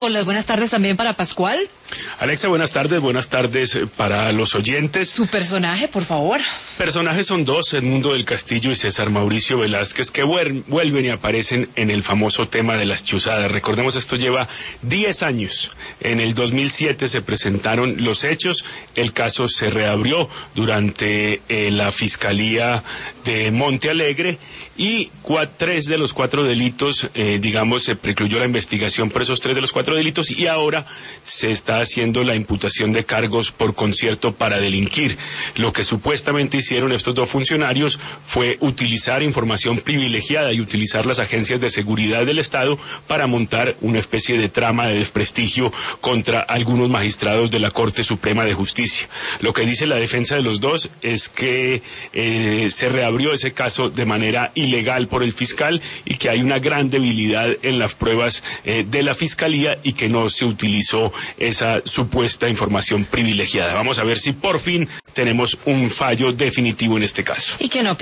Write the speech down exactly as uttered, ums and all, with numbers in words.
Hola, buenas tardes también para Pascual. Alexa, buenas tardes, buenas tardes para los oyentes. Su personaje, por favor. Personajes son dos, Edmundo del Castillo y César Mauricio Velázquez, que vuelven y aparecen en el famoso tema de las chuzadas. Recordemos, esto lleva diez años. En el dos mil siete se presentaron los hechos, el caso se reabrió durante eh, la Fiscalía de Monte Alegre y cuatro, tres de los cuatro delitos, eh, digamos, se precluyó la investigación por esos tres de los cuatro delitos y ahora se está haciendo la imputación de cargos por concierto para delinquir. Lo que supuestamente hicieron estos dos funcionarios fue utilizar información privilegiada y utilizar las agencias de seguridad del Estado para montar una especie de trama de desprestigio contra algunos magistrados de la Corte Suprema de Justicia. Lo que dice la defensa de los dos es que eh, se reabrió ese caso de manera ilegal por el fiscal y que hay una gran debilidad en las pruebas eh, de la Fiscalía y que no se utilizó esa supuesta información privilegiada. Vamos a ver si por fin tenemos un fallo definitivo en este caso. Y que no